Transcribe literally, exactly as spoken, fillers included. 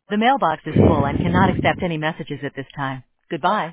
The mailbox is full and cannot accept any messages at this time. Goodbye.